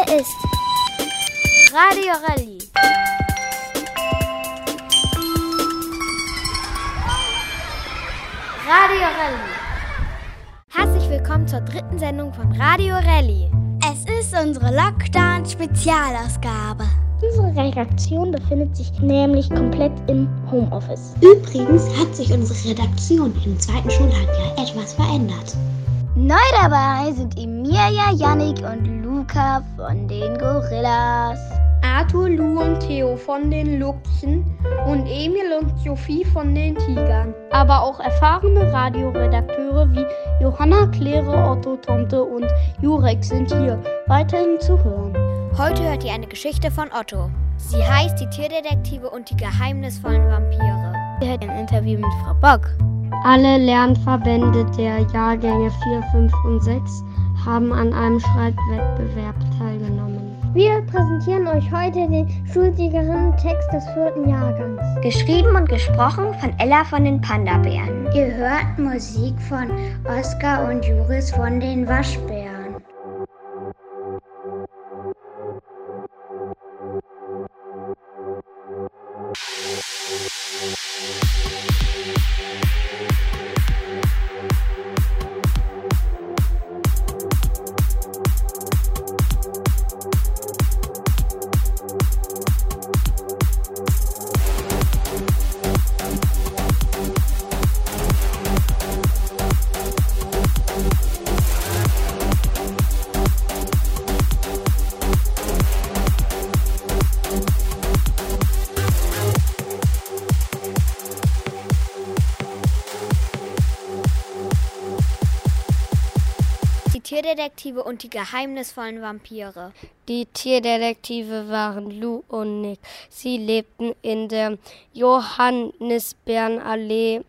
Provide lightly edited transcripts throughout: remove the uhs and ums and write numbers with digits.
ist Radio Rally. Radio Rally. Herzlich willkommen zur 3. Sendung von Radio Rally. Es ist unsere Lockdown-Spezialausgabe. Unsere Redaktion befindet sich nämlich komplett im Homeoffice. Übrigens hat sich unsere Redaktion im 2. Schulhalbjahr etwas verändert. Neu dabei sind Emilia, Yannick und Luca von den Gorillas. Arthur, Lou und Theo von den Luchsen und Emil und Sophie von den Tigern. Aber auch erfahrene Radioredakteure wie Johanna, Claire, Otto, Tomte und Jurek sind hier weiterhin zu hören. Heute hört ihr eine Geschichte von Otto. Sie heißt Die Tierdetektive und die geheimnisvollen Vampire. Ihr hört ein Interview mit Frau Bock. Alle Lernverbände der Jahrgänge 4, 5 und 6 haben an einem Schreibwettbewerb teilgenommen. Wir präsentieren euch heute den Schulsiegerinnen-Text des 4. Jahrgangs. Geschrieben und gesprochen von Ella von den Panda-Bären. Ihr hört Musik von Oskar und Juris von den Waschbären. Tierdetektive und die geheimnisvollen Vampire. Die Tierdetektive waren Lou und Nick. Sie lebten in der Johannisbeerenallee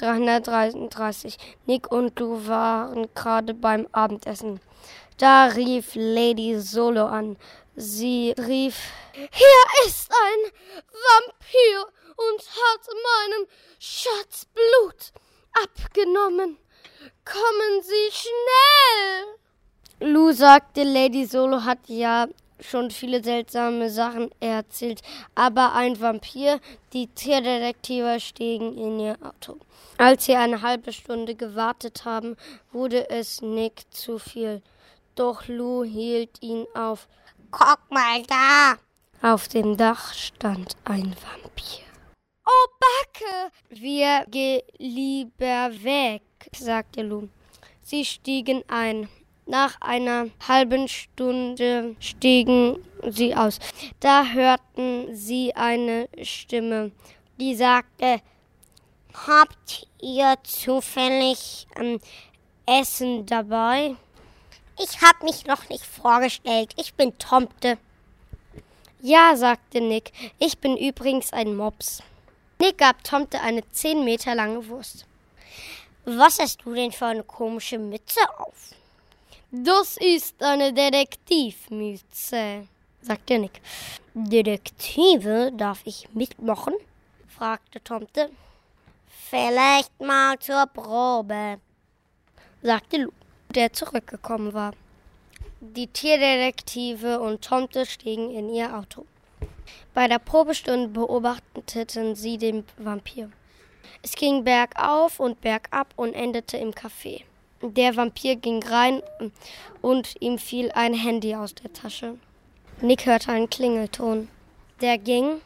333. Nick und Lou waren gerade beim Abendessen. Da rief Lady Solo an. Sie rief: Hier ist ein Vampir und hat meinen Schatz Blut abgenommen. Kommen Sie schnell! Lou sagte, Lady Solo hat ja schon viele seltsame Sachen erzählt, aber ein Vampir, die Tierdetektive stiegen in ihr Auto. Als sie eine halbe Stunde gewartet haben, wurde es Nick zu viel. Doch Lou hielt ihn auf. Guck mal da! Auf dem Dach stand ein Vampir. Oh, Backe! Wir gehen lieber weg, sagte Lou. Sie stiegen ein. Nach einer halben Stunde stiegen sie aus. Da hörten sie eine Stimme, die sagte: Habt ihr zufällig Essen dabei? Ich hab mich noch nicht vorgestellt. Ich bin Tomte. Ja, sagte Nick. Ich bin übrigens ein Mops. Nick gab Tomte eine 10 Meter lange Wurst. Was hast du denn für eine komische Mütze auf? Das ist eine Detektivmütze, sagte Nick. Detektive, darf ich mitmachen? Fragte Tomte. Vielleicht mal zur Probe, sagte Lou, der zurückgekommen war. Die Tierdetektive und Tomte stiegen in ihr Auto. Bei der Probestunde beobachteten sie den Vampir. Es ging bergauf und bergab und endete im Café. Der Vampir ging rein und ihm fiel ein Handy aus der Tasche. Nick hörte einen Klingelton. Der ging: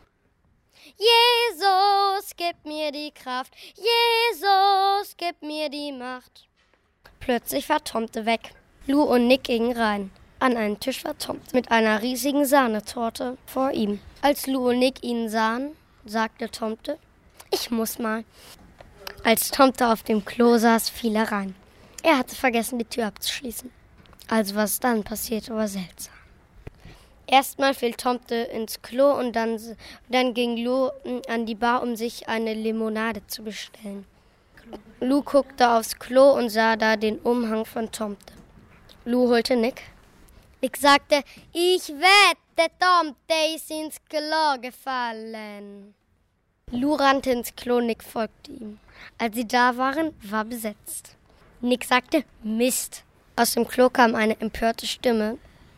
Jesus, gib mir die Kraft. Jesus, gib mir die Macht. Plötzlich war Tomte weg. Lou und Nick gingen rein. An einem Tisch war Tomte mit einer riesigen Sahnetorte vor ihm. Als Lou und Nick ihn sahen, sagte Tomte: Ich muss mal. Als Tomte auf dem Klo saß, fiel er rein. Er hatte vergessen, die Tür abzuschließen. Also was dann passierte, war seltsam. Erstmal fiel Tomte ins Klo und dann ging Lou an die Bar, um sich eine Limonade zu bestellen. Lou guckte aufs Klo und sah da den Umhang von Tomte. Lou holte Nick. Nick sagte: Ich wette, Tomte ist ins Klo gefallen. Lou rannte ins Klo, Nick folgte ihm. Als sie da waren, war besetzt. Nick sagte: Mist. Aus dem Klo kam eine empörte Stimme.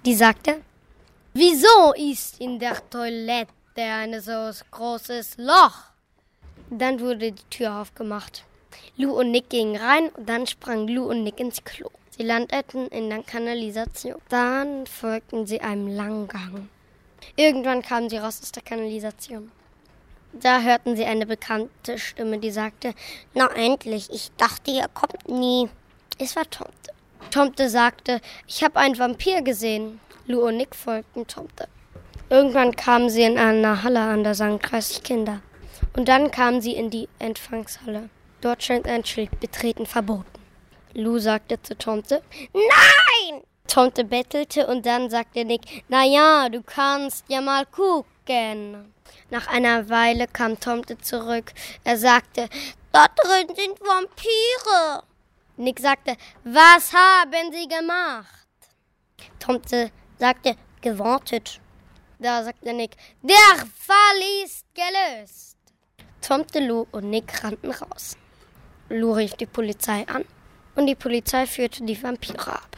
Die sagte, wieso ist in der Toilette ein so großes Loch? Dann wurde die Tür aufgemacht. Lou und Nick gingen rein und dann sprangen Lou und Nick ins Klo. Sie landeten in der Kanalisation. Dann folgten sie einem langen Gang. Irgendwann kamen sie raus aus der Kanalisation. Da hörten sie eine bekannte Stimme, die sagte, na endlich, ich dachte, ihr kommt nie. Es war Tomte. Tomte sagte, ich habe einen Vampir gesehen. Lou und Nick folgten Tomte. Irgendwann kamen sie in einer Halle an, da sangen 30 Kinder. Und dann kamen sie in die Empfangshalle. Dort stand ein Schild, betreten verboten. Lou sagte zu Tomte, nein! Tomte bettelte und dann sagte Nick, na ja, du kannst ja mal gucken. Nach einer Weile kam Tomte zurück. Er sagte, da drin sind Vampire. Nick sagte, was haben sie gemacht? Tomte sagte, gewartet. Da sagte Nick, der Fall ist gelöst. Tomte, Lou und Nick rannten raus. Lou rief die Polizei an und die Polizei führte die Vampire ab.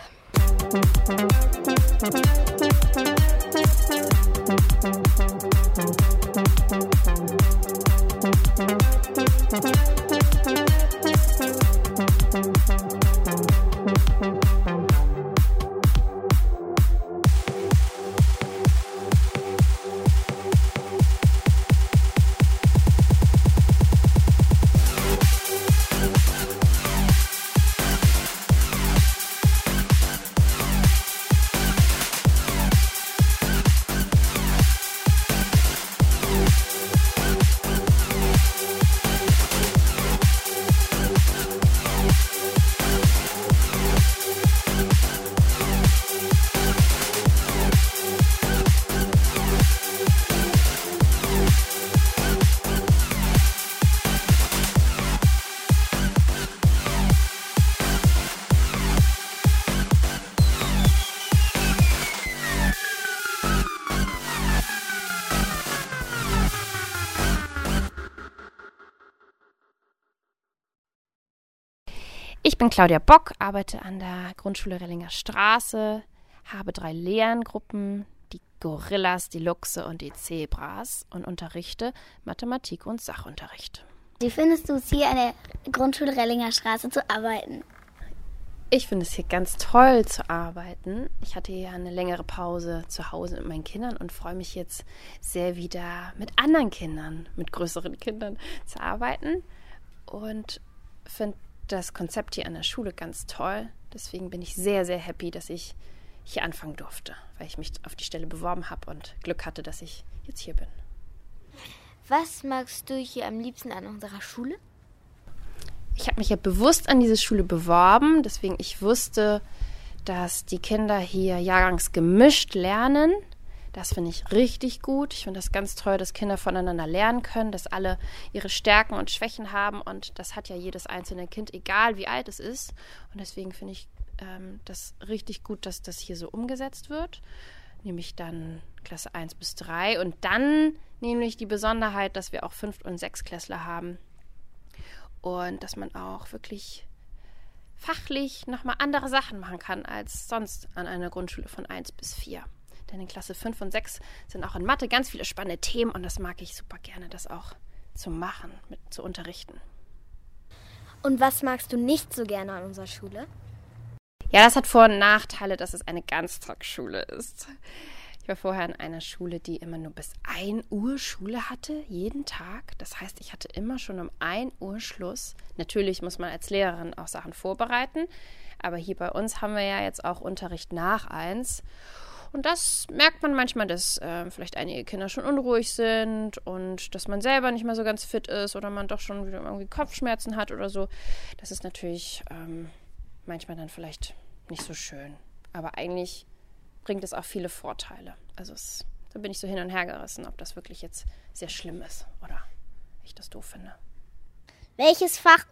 Ich bin Claudia Bock, arbeite an der Grundschule Rellinger Straße, habe 3 Lerngruppen, die Gorillas, die Luchse und die Zebras und unterrichte Mathematik und Sachunterricht. Wie findest du es, hier an der Grundschule Rellinger Straße zu arbeiten? Ich finde es hier ganz toll zu arbeiten. Ich hatte hier eine längere Pause zu Hause mit meinen Kindern und freue mich jetzt sehr wieder mit anderen Kindern, mit größeren Kindern zu arbeiten und finde das Konzept hier an der Schule ganz toll. Deswegen bin ich sehr, sehr happy, dass ich hier anfangen durfte, weil ich mich auf die Stelle beworben habe und Glück hatte, dass ich jetzt hier bin. Was magst du hier am liebsten an unserer Schule? Ich habe mich ja bewusst an diese Schule beworben, deswegen ich wusste, dass die Kinder hier jahrgangsgemischt lernen. Das finde ich richtig gut. Ich finde das ganz toll, dass Kinder voneinander lernen können, dass alle ihre Stärken und Schwächen haben. Und das hat ja jedes einzelne Kind, egal wie alt es ist. Und deswegen finde ich das richtig gut, dass das hier so umgesetzt wird. Nämlich dann Klasse 1 bis 3. Und dann nämlich die Besonderheit, dass wir auch 5- und 6-Klässler haben. Und dass man auch wirklich fachlich nochmal andere Sachen machen kann als sonst an einer Grundschule von 1 bis 4. Denn in Klasse 5 und 6 sind auch in Mathe ganz viele spannende Themen und das mag ich super gerne, das auch zu machen, zu unterrichten. Und was magst du nicht so gerne an unserer Schule? Ja, das hat Vor- und Nachteile, dass es eine Ganztagsschule ist. Ich war vorher in einer Schule, die immer nur bis 1 Uhr Schule hatte, jeden Tag. Das heißt, ich hatte immer schon um 1 Uhr Schluss. Natürlich muss man als Lehrerin auch Sachen vorbereiten, aber hier bei uns haben wir ja jetzt auch Unterricht nach 1. Und das merkt man manchmal, dass vielleicht einige Kinder schon unruhig sind und dass man selber nicht mehr so ganz fit ist oder man doch schon wieder irgendwie Kopfschmerzen hat oder so. Das ist natürlich manchmal dann vielleicht nicht so schön. Aber eigentlich bringt es auch viele Vorteile. Also da bin ich so hin und her gerissen, ob das wirklich jetzt sehr schlimm ist oder ich das doof finde. Welches Fach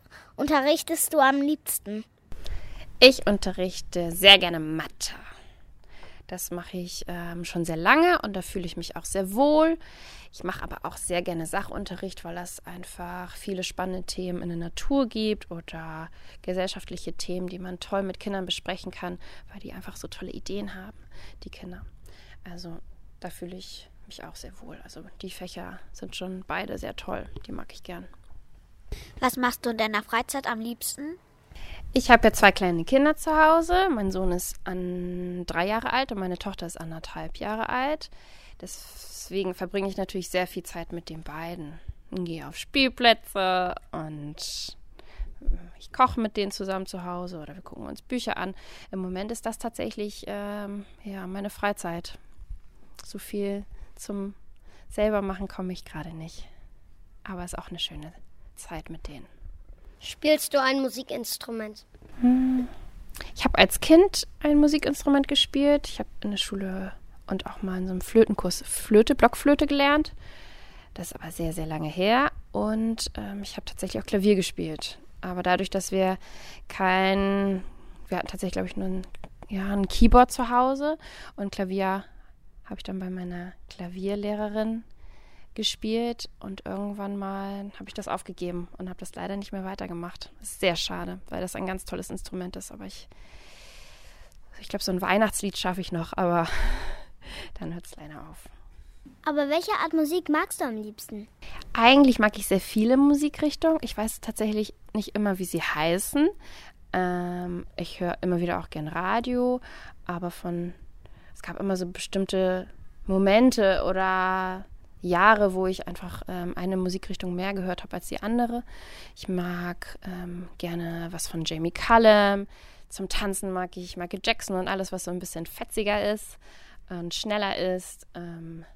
unterrichtest du am liebsten? Ich unterrichte sehr gerne Mathe. Das mache ich schon sehr lange und da fühle ich mich auch sehr wohl. Ich mache aber auch sehr gerne Sachunterricht, weil es einfach viele spannende Themen in der Natur gibt oder gesellschaftliche Themen, die man toll mit Kindern besprechen kann, weil die einfach so tolle Ideen haben, die Kinder. Also da fühle ich mich auch sehr wohl. Also die Fächer sind schon beide sehr toll, die mag ich gern. Was machst du in deiner Freizeit am liebsten? Ich habe ja 2 kleine Kinder zu Hause. Mein Sohn ist 3 Jahre alt und meine Tochter ist 1,5 Jahre alt. Deswegen verbringe ich natürlich sehr viel Zeit mit den beiden. Ich gehe auf Spielplätze und ich koche mit denen zusammen zu Hause oder wir gucken uns Bücher an. Im Moment ist das tatsächlich meine Freizeit. So viel zum Selbermachen komme ich gerade nicht. Aber es ist auch eine schöne Zeit mit denen. Spielst du ein Musikinstrument? Ich habe als Kind ein Musikinstrument gespielt. Ich habe in der Schule und auch mal in so einem Flötenkurs Blockflöte gelernt. Das ist aber sehr, sehr lange her. Und ich habe tatsächlich auch Klavier gespielt. Aber dadurch, dass wir hatten tatsächlich, glaube ich, nur ein Keyboard zu Hause. Und Klavier habe ich dann bei meiner Klavierlehrerin gespielt und irgendwann mal habe ich das aufgegeben und habe das leider nicht mehr weitergemacht. Das ist sehr schade, weil das ein ganz tolles Instrument ist, aber ich glaube, so ein Weihnachtslied schaffe ich noch, aber dann hört es leider auf. Aber welche Art Musik magst du am liebsten? Eigentlich mag ich sehr viele Musikrichtungen. Ich weiß tatsächlich nicht immer, wie sie heißen. Ich höre immer wieder auch gern Radio, aber es gab immer so bestimmte Momente oder Jahre, wo ich einfach eine Musikrichtung mehr gehört habe als die andere. Ich mag gerne was von Jamie Cullum. Zum Tanzen mag ich Michael Jackson und alles, was so ein bisschen fetziger ist und schneller ist. Aber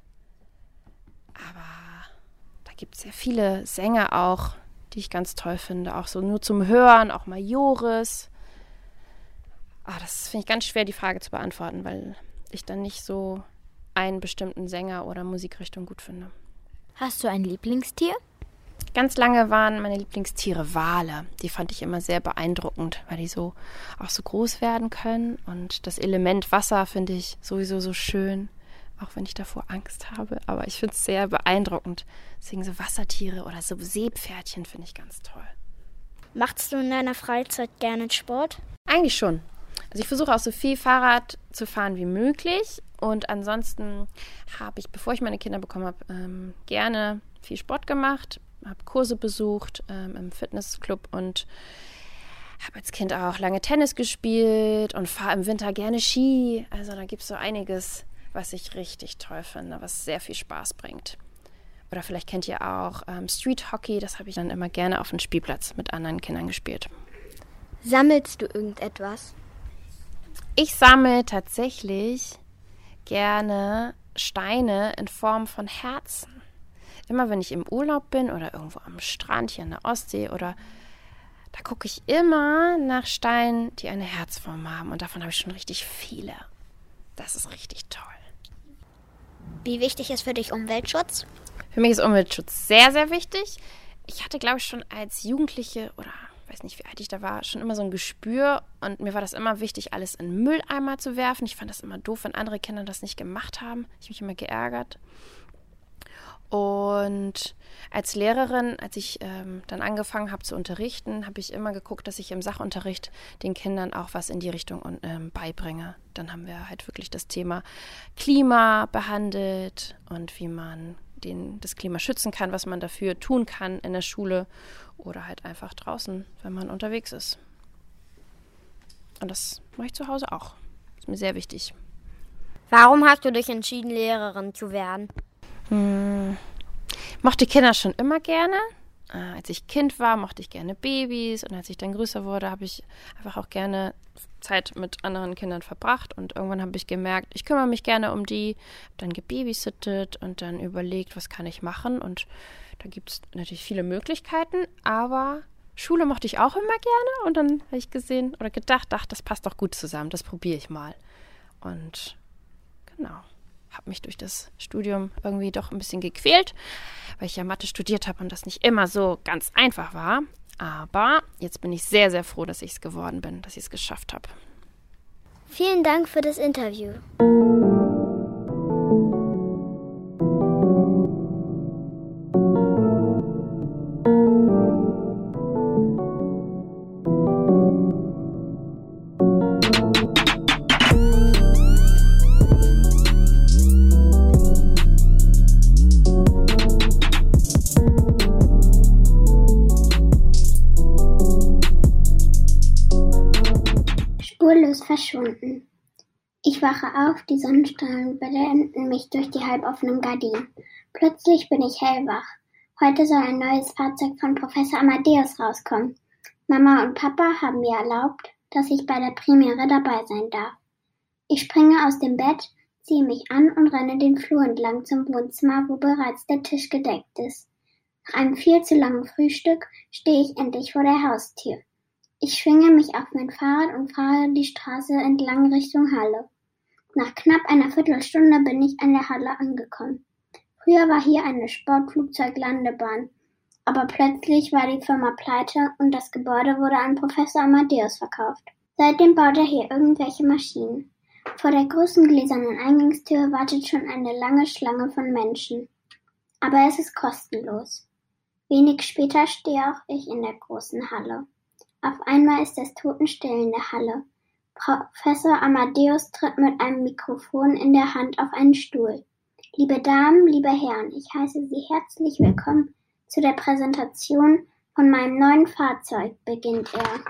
da gibt es sehr viele Sänger auch, die ich ganz toll finde. Auch so nur zum Hören, auch mal Joris. Das finde ich ganz schwer, die Frage zu beantworten, weil ich dann nicht so einen bestimmten Sänger oder Musikrichtung gut finde. Hast du ein Lieblingstier? Ganz lange waren meine Lieblingstiere Wale. Die fand ich immer sehr beeindruckend, weil die auch so groß werden können. Und das Element Wasser finde ich sowieso so schön, auch wenn ich davor Angst habe. Aber ich finde es sehr beeindruckend. Deswegen so Wassertiere oder so Seepferdchen finde ich ganz toll. Machst du in deiner Freizeit gerne Sport? Eigentlich schon. Also ich versuche auch so viel Fahrrad zu fahren wie möglich. Und ansonsten habe ich, bevor ich meine Kinder bekommen habe, gerne viel Sport gemacht, habe Kurse besucht im Fitnessclub und habe als Kind auch lange Tennis gespielt und fahre im Winter gerne Ski. Also da gibt es so einiges, was ich richtig toll finde, was sehr viel Spaß bringt. Oder vielleicht kennt ihr auch Street Hockey, das habe ich dann immer gerne auf dem Spielplatz mit anderen Kindern gespielt. Sammelst du irgendetwas? Ich sammle tatsächlich gerne Steine in Form von Herzen. Immer wenn ich im Urlaub bin oder irgendwo am Strand hier in der Ostsee da gucke ich immer nach Steinen, die eine Herzform haben und davon habe ich schon richtig viele. Das ist richtig toll. Wie wichtig ist für dich Umweltschutz? Für mich ist Umweltschutz sehr, sehr wichtig. Ich hatte, glaube ich, schon als Jugendliche oder weiß nicht, wie alt ich da war, schon immer so ein Gespür und mir war das immer wichtig, alles in den Mülleimer zu werfen. Ich fand das immer doof, wenn andere Kinder das nicht gemacht haben. Ich habe mich immer geärgert. Und als Lehrerin, als ich dann angefangen habe zu unterrichten, habe ich immer geguckt, dass ich im Sachunterricht den Kindern auch was in die Richtung beibringe. Dann haben wir halt wirklich das Thema Klima behandelt und wie man das Klima schützen kann, was man dafür tun kann in der Schule oder halt einfach draußen, wenn man unterwegs ist. Und das mache ich zu Hause auch. Das ist mir sehr wichtig. Warum hast du dich entschieden, Lehrerin zu werden? Mochte Kinder schon immer gerne. Als ich Kind war, mochte ich gerne Babys und als ich dann größer wurde, habe ich einfach auch gerne Zeit mit anderen Kindern verbracht und irgendwann habe ich gemerkt, ich kümmere mich gerne um die, habe dann gebabysittet und dann überlegt, was kann ich machen und da gibt es natürlich viele Möglichkeiten, aber Schule mochte ich auch immer gerne und dann habe ich gesehen oder gedacht, das passt doch gut zusammen, das probiere ich mal und genau. Habe mich durch das Studium irgendwie doch ein bisschen gequält, weil ich ja Mathe studiert habe und das nicht immer so ganz einfach war. Aber jetzt bin ich sehr, sehr froh, dass ich es geworden bin, dass ich es geschafft habe. Vielen Dank für das Interview. Spurlos verschwunden. Ich wache auf, die Sonnenstrahlen blenden mich durch die halboffenen Gardinen. Plötzlich bin ich hellwach. Heute soll ein neues Fahrzeug von Professor Amadeus rauskommen. Mama und Papa haben mir erlaubt, dass ich bei der Premiere dabei sein darf. Ich springe aus dem Bett, ziehe mich an und renne den Flur entlang zum Wohnzimmer, wo bereits der Tisch gedeckt ist. Nach einem viel zu langen Frühstück stehe ich endlich vor der Haustür. Ich schwinge mich auf mein Fahrrad und fahre die Straße entlang Richtung Halle. Nach knapp einer Viertelstunde bin ich an der Halle angekommen. Früher war hier eine Sportflugzeuglandebahn, aber plötzlich war die Firma pleite und das Gebäude wurde an Professor Amadeus verkauft. Seitdem baut er hier irgendwelche Maschinen. Vor der großen gläsernen Eingangstür wartet schon eine lange Schlange von Menschen. Aber es ist kostenlos. Wenig später stehe auch ich in der großen Halle. Auf einmal ist es totenstill in der Halle. Professor Amadeus tritt mit einem Mikrofon in der Hand auf einen Stuhl. Liebe Damen, liebe Herren, ich heiße Sie herzlich willkommen zu der Präsentation von meinem neuen Fahrzeug, beginnt er.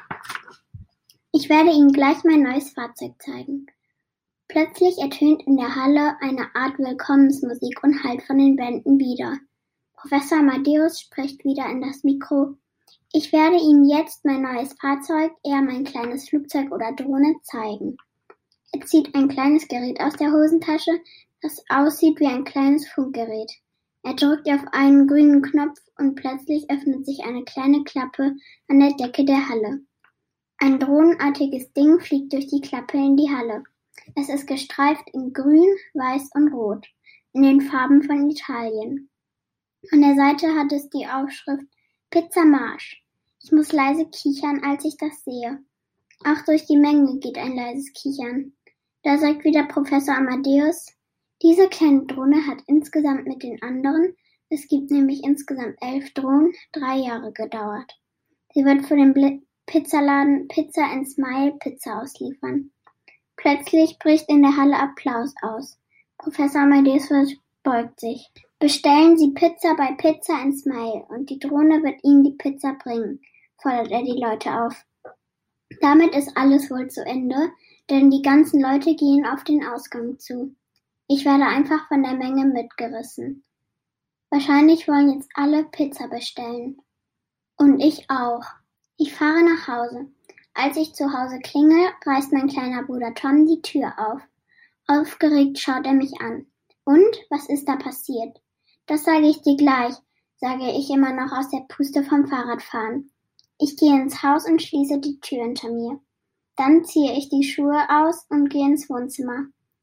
Ich werde Ihnen gleich mein neues Fahrzeug zeigen. Plötzlich ertönt in der Halle eine Art Willkommensmusik und hallt von den Wänden wider. Professor Amadeus spricht wieder in das Mikro. Ich werde Ihnen jetzt mein neues Fahrzeug, eher mein kleines Flugzeug oder Drohne, zeigen. Er zieht ein kleines Gerät aus der Hosentasche, das aussieht wie ein kleines Funkgerät. Er drückt auf einen grünen Knopf und plötzlich öffnet sich eine kleine Klappe an der Decke der Halle. Ein drohnenartiges Ding fliegt durch die Klappe in die Halle. Es ist gestreift in Grün, Weiß und Rot, in den Farben von Italien. An der Seite hat es die Aufschrift Pizza Marsch. Ich muss leise kichern, als ich das sehe. Auch durch die Menge geht ein leises Kichern. Da sagt wieder Professor Amadeus, diese kleine Drohne hat insgesamt mit den anderen, es gibt nämlich insgesamt 11 Drohnen, 3 Jahre gedauert. Sie wird für den Pizzaladen Pizza & Smile Pizza ausliefern. Plötzlich bricht in der Halle Applaus aus. Professor Amadeus verbeugt sich. Bestellen Sie Pizza bei Pizza & Smile und die Drohne wird Ihnen die Pizza bringen, fordert er die Leute auf. Damit ist alles wohl zu Ende, denn die ganzen Leute gehen auf den Ausgang zu. Ich werde einfach von der Menge mitgerissen. Wahrscheinlich wollen jetzt alle Pizza bestellen. Und ich auch. Ich fahre nach Hause. Als ich zu Hause klingel, reißt mein kleiner Bruder Tom die Tür auf. Aufgeregt schaut er mich an. Und, was ist da passiert? Das sage ich dir gleich, sage ich immer noch aus der Puste vom Fahrradfahren. Ich gehe ins Haus und schließe die Tür hinter mir. Dann ziehe ich die Schuhe aus und gehe ins Wohnzimmer.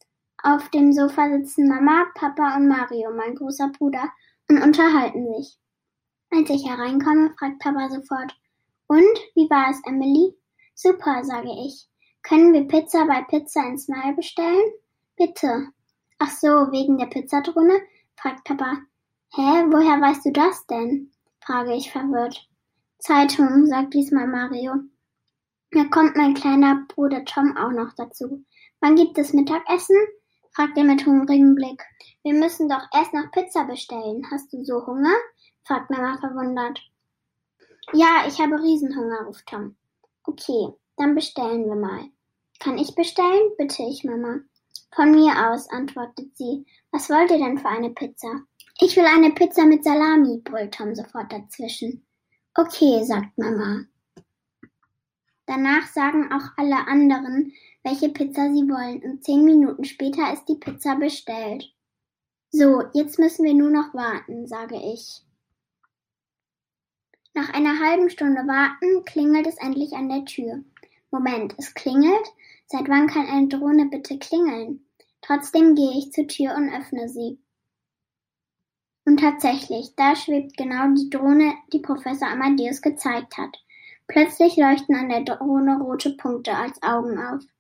Auf dem Sofa sitzen Mama, Papa und Mario, mein großer Bruder, und unterhalten sich. Als ich hereinkomme, fragt Papa sofort, und, wie war es, Emily? Super, sage ich. Können wir Pizza bei Pizza & Smile bestellen? Bitte. Ach so, wegen der Pizzadrohne? Fragt Papa. Hä, woher weißt du das denn? Frage ich verwirrt. Zeitung, sagt diesmal Mario. Da kommt mein kleiner Bruder Tom auch noch dazu. Wann gibt es Mittagessen? Fragt er mit hungrigem Blick. Wir müssen doch erst noch Pizza bestellen. Hast du so Hunger? Fragt Mama verwundert. Ja, ich habe Riesenhunger, ruft Tom. Okay, dann bestellen wir mal. Kann ich bestellen? Bitte ich Mama. Von mir aus, antwortet sie. Was wollt ihr denn für eine Pizza? Ich will eine Pizza mit Salami, brüllt Tom sofort dazwischen. Okay, sagt Mama. Danach sagen auch alle anderen, welche Pizza sie wollen und 10 Minuten später ist die Pizza bestellt. So, jetzt müssen wir nur noch warten, sage ich. Nach einer halben Stunde Warten klingelt es endlich an der Tür. Moment, es klingelt? Seit wann kann eine Drohne bitte klingeln? Trotzdem gehe ich zur Tür und öffne sie. Und tatsächlich, da schwebt genau die Drohne, die Professor Amadeus gezeigt hat. Plötzlich leuchten an der Drohne rote Punkte als Augen auf.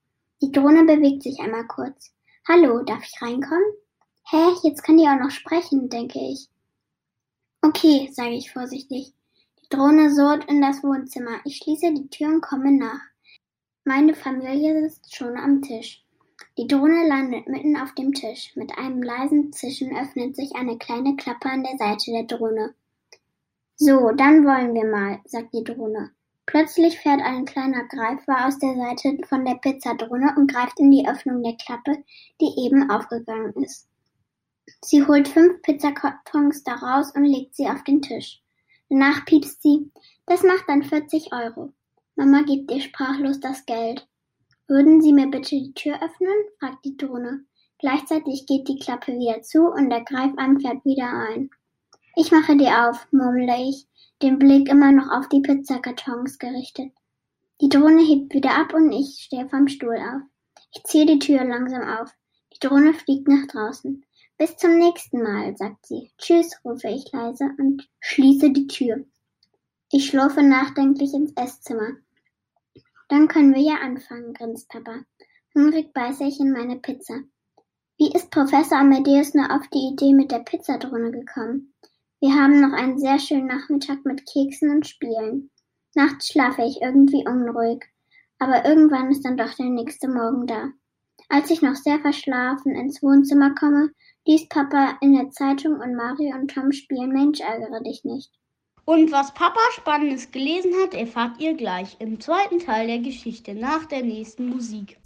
Die Drohne bewegt sich einmal kurz. Hallo, darf ich reinkommen? Hä, jetzt kann die auch noch sprechen, denke ich. Okay, sage ich vorsichtig. Die Drohne surrt in das Wohnzimmer. Ich schließe die Tür und komme nach. Meine Familie sitzt schon am Tisch. Die Drohne landet mitten auf dem Tisch. Mit einem leisen Zischen öffnet sich eine kleine Klappe an der Seite der Drohne. So, dann wollen wir mal, sagt die Drohne. Plötzlich fährt ein kleiner Greifer aus der Seite von der Pizzadrohne und greift in die Öffnung der Klappe, die eben aufgegangen ist. Sie holt 5 Pizzakartons daraus und legt sie auf den Tisch. Danach piepst sie, das macht dann 40 €. Mama gibt ihr sprachlos das Geld. Würden Sie mir bitte die Tür öffnen? Fragt die Drohne. Gleichzeitig geht die Klappe wieder zu und der Greifarm fährt wieder ein. Ich mache die auf, murmle ich, den Blick immer noch auf die Pizzakartons gerichtet. Die Drohne hebt wieder ab und ich stehe vom Stuhl auf. Ich ziehe die Tür langsam auf. Die Drohne fliegt nach draußen. Bis zum nächsten Mal, sagt sie. Tschüss, rufe ich leise und schließe die Tür. Ich schlurfe nachdenklich ins Esszimmer. Dann können wir ja anfangen, grinst Papa. Hungrig beiße ich in meine Pizza. Wie ist Professor Amadeus nur auf die Idee mit der Pizzadrohne gekommen? Wir haben noch einen sehr schönen Nachmittag mit Keksen und Spielen. Nachts schlafe ich irgendwie unruhig, aber irgendwann ist dann doch der nächste Morgen da. Als ich noch sehr verschlafen ins Wohnzimmer komme, liest Papa in der Zeitung und Mario und Tom spielen Mensch, ärgere dich nicht. Und was Papa Spannendes gelesen hat, erfahrt ihr gleich im zweiten Teil der Geschichte nach der nächsten Musik.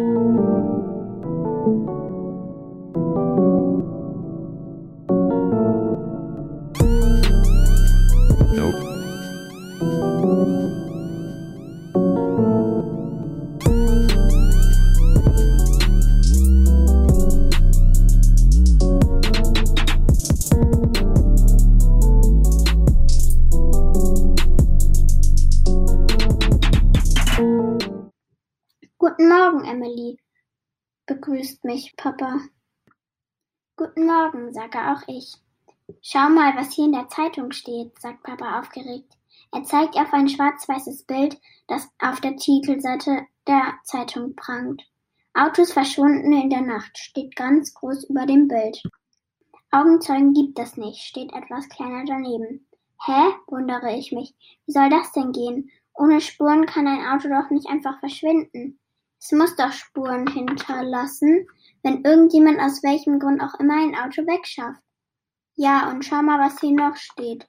Guten Morgen, Emily, begrüßt mich Papa. Guten Morgen, sage auch ich. Schau mal, was hier in der Zeitung steht, sagt Papa aufgeregt. Er zeigt auf ein schwarz-weißes Bild, das auf der Titelseite der Zeitung prangt. Autos verschwunden in der Nacht, steht ganz groß über dem Bild. Augenzeugen gibt es nicht, steht etwas kleiner daneben. Hä? Wundere ich mich. Wie soll das denn gehen? Ohne Spuren kann ein Auto doch nicht einfach verschwinden. Es muss doch Spuren hinterlassen, wenn irgendjemand aus welchem Grund auch immer ein Auto wegschafft. Ja, und schau mal, was hier noch steht.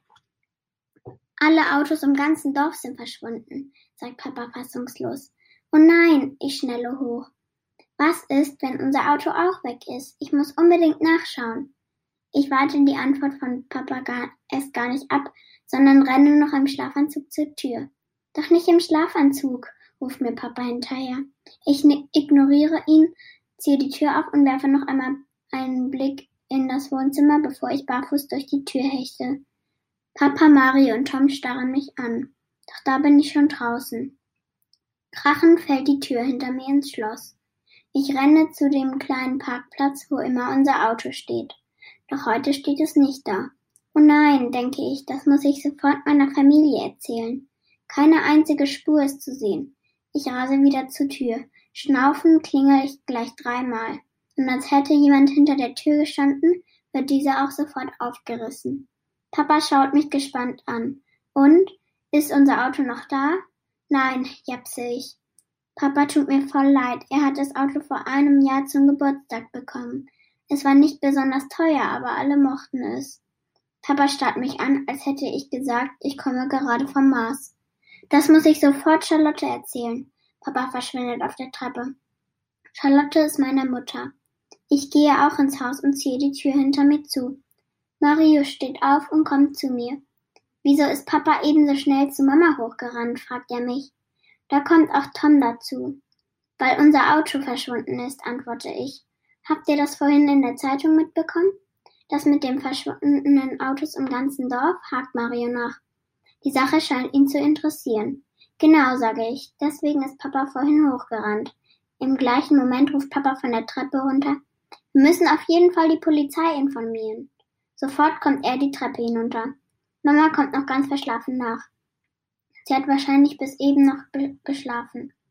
Alle Autos im ganzen Dorf sind verschwunden, sagt Papa fassungslos. Oh nein, ich schnelle hoch. Was ist, wenn unser Auto auch weg ist? Ich muss unbedingt nachschauen. Ich warte die Antwort von Papa erst gar nicht ab, sondern renne noch im Schlafanzug zur Tür. Doch nicht im Schlafanzug, ruft mir Papa hinterher. Ich ignoriere ihn, ziehe die Tür auf und werfe noch einmal einen Blick in das Wohnzimmer, bevor ich barfuß durch die Tür hechte. Papa, Mario und Tom starren mich an. Doch da bin ich schon draußen. Krachend fällt die Tür hinter mir ins Schloss. Ich renne zu dem kleinen Parkplatz, wo immer unser Auto steht. Doch heute steht es nicht da. Oh nein, denke ich, das muss ich sofort meiner Familie erzählen. Keine einzige Spur ist zu sehen. Ich rase wieder zur Tür. Schnaufend klingel ich gleich 3-mal. Und als hätte jemand hinter der Tür gestanden, wird diese auch sofort aufgerissen. Papa schaut mich gespannt an. Und? Ist unser Auto noch da? Nein, japse ich. Papa tut mir voll leid. Er hat das Auto vor einem Jahr zum Geburtstag bekommen. Es war nicht besonders teuer, aber alle mochten es. Papa starrt mich an, als hätte ich gesagt, ich komme gerade vom Mars. Das muss ich sofort Charlotte erzählen. Papa verschwindet auf der Treppe. Charlotte ist meine Mutter. Ich gehe auch ins Haus und ziehe die Tür hinter mir zu. Mario steht auf und kommt zu mir. Wieso ist Papa ebenso schnell zu Mama hochgerannt, fragt er mich. Da kommt auch Tom dazu. Weil unser Auto verschwunden ist, antworte ich. Habt ihr das vorhin in der Zeitung mitbekommen? Das mit den verschwundenen Autos im ganzen Dorf, hakt Mario nach. Die Sache scheint ihn zu interessieren. Genau, sage ich. Deswegen ist Papa vorhin hochgerannt. Im gleichen Moment ruft Papa von der Treppe runter. Wir müssen auf jeden Fall die Polizei informieren. Sofort kommt er die Treppe hinunter. Mama kommt noch ganz verschlafen nach. Sie hat wahrscheinlich bis eben noch geschlafen.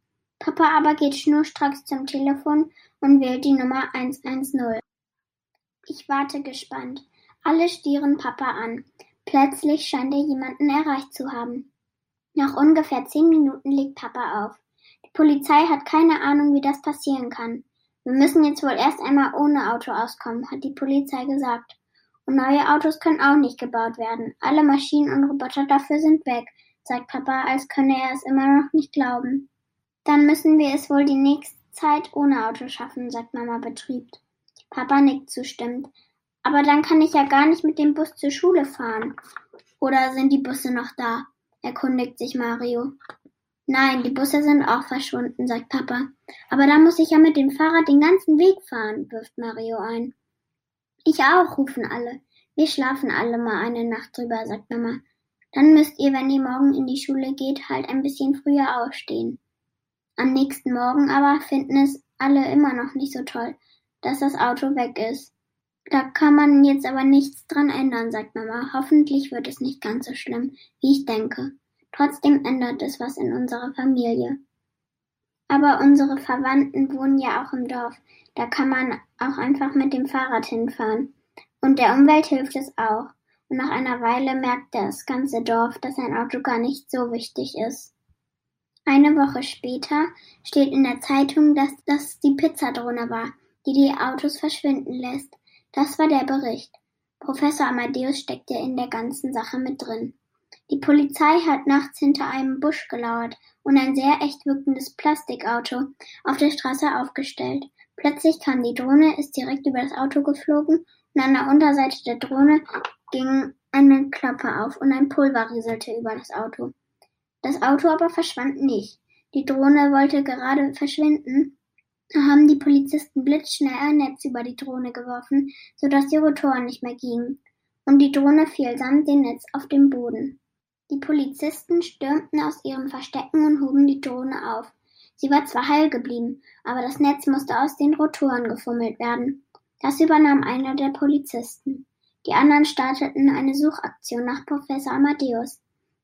Papa aber geht schnurstracks zum Telefon und wählt die Nummer 110. Ich warte gespannt. Alle stieren Papa an. Plötzlich scheint er jemanden erreicht zu haben. Nach ungefähr 10 Minuten legt Papa auf. Die Polizei hat keine Ahnung, wie das passieren kann. Wir müssen jetzt wohl erst einmal ohne Auto auskommen, hat die Polizei gesagt. Und neue Autos können auch nicht gebaut werden. Alle Maschinen und Roboter dafür sind weg, sagt Papa, als könne er es immer noch nicht glauben. Dann müssen wir es wohl die nächste Zeit ohne Auto schaffen, sagt Mama betrübt. Papa nickt zustimmend. Aber dann kann ich ja gar nicht mit dem Bus zur Schule fahren. Oder sind die Busse noch da? Erkundigt sich Mario. Nein, die Busse sind auch verschwunden, sagt Papa. Aber dann muss ich ja mit dem Fahrrad den ganzen Weg fahren, wirft Mario ein. Ich auch, rufen alle. Wir schlafen alle mal eine Nacht drüber, sagt Mama. Dann müsst ihr, wenn ihr morgen in die Schule geht, halt ein bisschen früher aufstehen. Am nächsten Morgen aber finden es alle immer noch nicht so toll, dass das Auto weg ist. Da kann man jetzt aber nichts dran ändern, sagt Mama. Hoffentlich wird es nicht ganz so schlimm, wie ich denke. Trotzdem ändert es was in unserer Familie. Aber unsere Verwandten wohnen ja auch im Dorf. Da kann man auch einfach mit dem Fahrrad hinfahren. Und der Umwelt hilft es auch. Und nach einer Weile merkt das ganze Dorf, dass ein Auto gar nicht so wichtig ist. Eine Woche später steht in der Zeitung, dass das die Pizzadrohne war, die die Autos verschwinden lässt. Das war der Bericht. Professor Amadeus steckte in der ganzen Sache mit drin. Die Polizei hat nachts hinter einem Busch gelauert und ein sehr echt wirkendes Plastikauto auf der Straße aufgestellt. Plötzlich kam die Drohne, ist direkt über das Auto geflogen und an der Unterseite der Drohne ging eine Klappe auf und ein Pulver rieselte über das Auto. Das Auto aber verschwand nicht. Die Drohne wollte gerade verschwinden. Da haben die Polizisten blitzschnell ein Netz über die Drohne geworfen, sodass die Rotoren nicht mehr gingen. Und die Drohne fiel samt dem Netz auf den Boden. Die Polizisten stürmten aus ihren Verstecken und hoben die Drohne auf. Sie war zwar heil geblieben, aber das Netz musste aus den Rotoren gefummelt werden. Das übernahm einer der Polizisten. Die anderen starteten eine Suchaktion nach Professor Amadeus.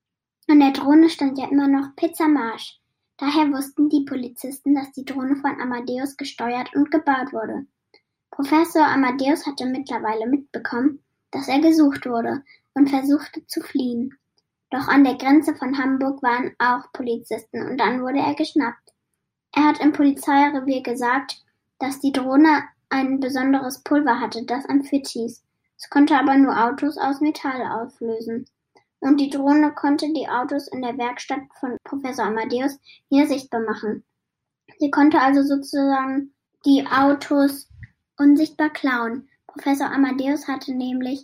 An der Drohne stand ja immer noch Pizza Marsch. Daher wussten die Polizisten, dass die Drohne von Amadeus gesteuert und gebaut wurde. Professor Amadeus hatte mittlerweile mitbekommen, dass er gesucht wurde und versuchte zu fliehen. Doch an der Grenze von Hamburg waren auch Polizisten und dann wurde er geschnappt. Er hat im Polizeirevier gesagt, dass die Drohne ein besonderes Pulver hatte, das Amphit hieß. Es konnte aber nur Autos aus Metall auflösen. Und die Drohne konnte die Autos in der Werkstatt von Professor Amadeus wieder sichtbar machen. Sie konnte also sozusagen die Autos unsichtbar klauen. Professor Amadeus hatte nämlich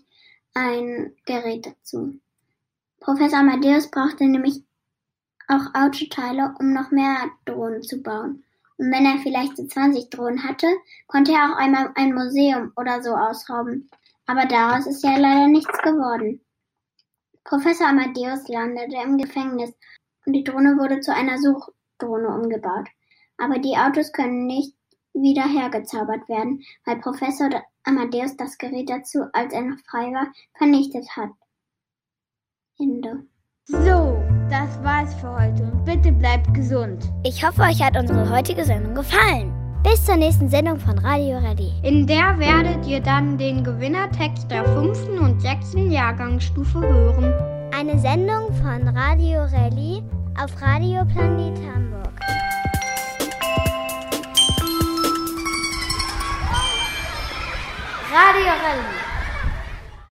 ein Gerät dazu. Professor Amadeus brauchte nämlich auch Autoteile, um noch mehr Drohnen zu bauen. Und wenn er vielleicht so 20 Drohnen hatte, konnte er auch einmal ein Museum oder so ausrauben. Aber daraus ist ja leider nichts geworden. Professor Amadeus landete im Gefängnis und die Drohne wurde zu einer Suchdrohne umgebaut. Aber die Autos können nicht wieder hergezaubert werden, weil Professor Amadeus das Gerät dazu, als er noch frei war, vernichtet hat. Ende. So, das war's für heute und bitte bleibt gesund. Ich hoffe, euch hat unsere heutige Sendung gefallen. Bis zur nächsten Sendung von Radio Ready. In der werdet ihr dann den Gewinnertext der 5. und 6. Jahrgangsstufe hören. Eine Sendung von Radio Ready auf Radio Planet Hamburg. Radio Ready.